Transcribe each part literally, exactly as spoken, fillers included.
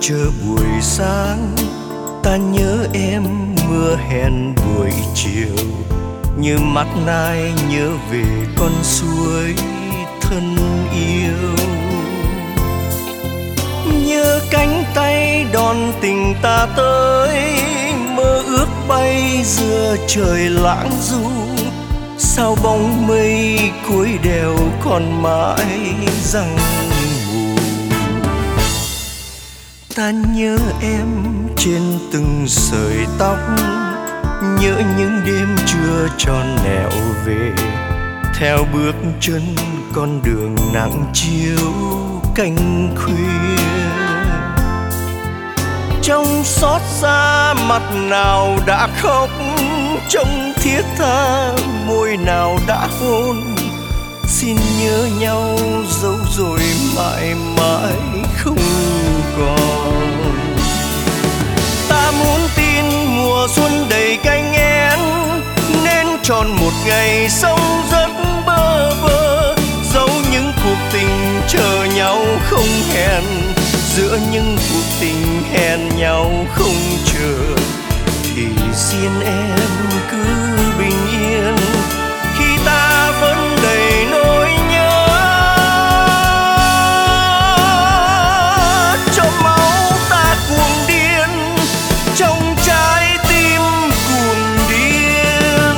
chờ buổi sáng, ta nhớ em mưa hẹn buổi chiều, như mắt nai nhớ về con suối thân yêu. Nhớ cánh tay đón tình ta tới, mơ ước bay giữa trời lãng du. Sao bóng mây cuối đèo còn mãi giăng mù. Ta nhớ em trên từng sợi tóc, nhớ những đêm trưa tròn nẻo về, theo bước chân con đường nắng chiếu canh khuya. Trong xót xa mặt nào đã khóc, trong thiết tha môi nào đã hôn. Xin nhớ nhau dấu rồi mãi mãi không còn. Ta muốn tin mùa xuân đầy cánh én, nên tròn một ngày sống rất bơ vơ. Dẫu những cuộc tình chờ nhau không hẹn, giữa những cuộc tình hẹn nhau không chờ, thì xin em cứ bình yên khi ta vẫn đầy nỗi nhớ. Cho máu ta cuồng điên, trong trái tim cuồng điên.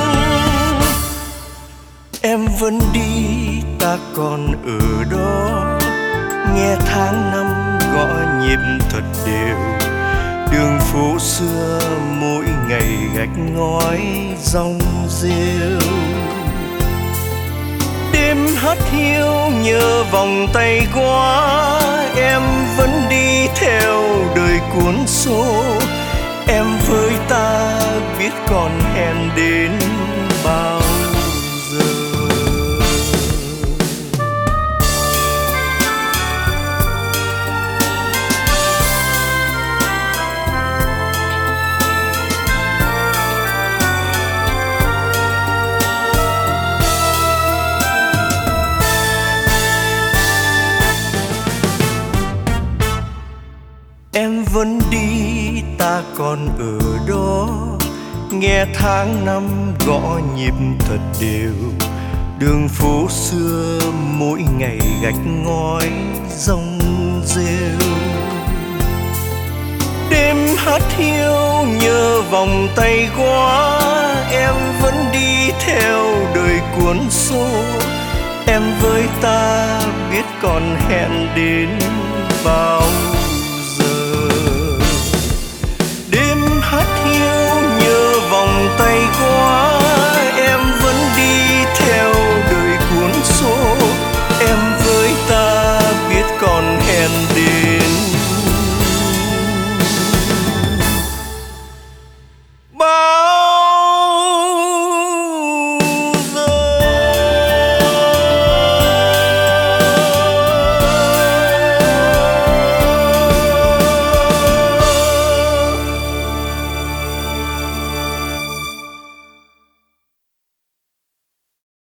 Em vẫn đi, ta còn ở đó, nghe tháng năm gõ nhịp thật đều. Đường phố xưa mỗi ngày gạch ngói rong rêu. Đêm hắt hiu nhớ vòng tay qua, em vẫn đi theo đời cuốn số. Em với ta biết còn hẹn đến bao giờ. Em vẫn đi, ta còn ở đó, nghe tháng năm gõ nhịp thật đều. Đường phố xưa mỗi ngày gạch ngói rong rêu. Đêm hắt hiu nhớ vòng tay qua, em vẫn đi theo đời cuốn số. Em với ta biết còn hẹn đến bao